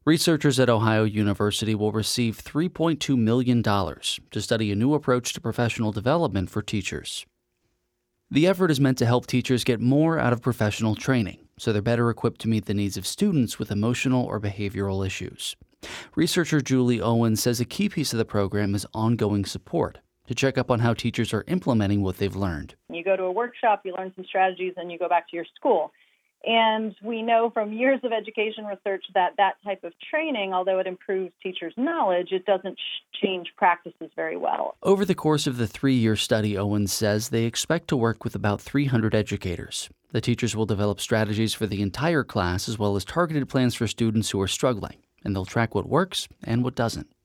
Researchers at Ohio University will receive $3.2 million to study a new approach to professional development for teachers. The effort is meant to help teachers get more out of professional training, so they're better equipped to meet the needs of students with emotional or behavioral issues. Researcher Julie Owen says a key piece of the program is ongoing support to check up on how teachers are implementing what they've learned. You go to a workshop, you learn some strategies, and you go back to your school. And we know from years of education research that that type of training, although it improves teachers' knowledge, it doesn't change practices very well. Over the course of the 3-year study, Owens says they expect to work with about 300 educators. The teachers will develop strategies for the entire class as well as targeted plans for students who are struggling, and they'll track what works and what doesn't.